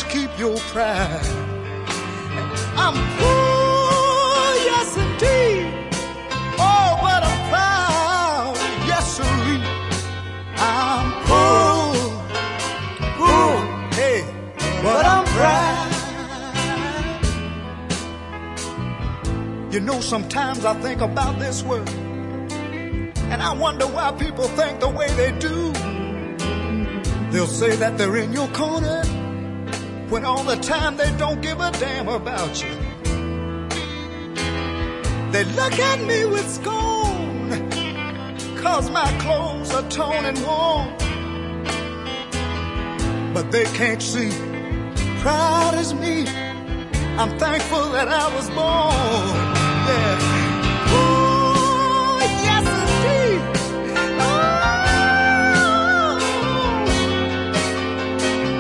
keep your pride. I'm poor, yes indeed. Oh, but I'm proud, yes sirree. I'm poor, hey, but I'm proud. You know, sometimes I think about this world, and I wonder why people think the way they do. They'll say that they're in your corner, when all the time they don't give a damn about you. They look at me with scorn, 'cause my clothes are torn and worn. But they can't see, proud as me, I'm thankful that I was born. Yeah.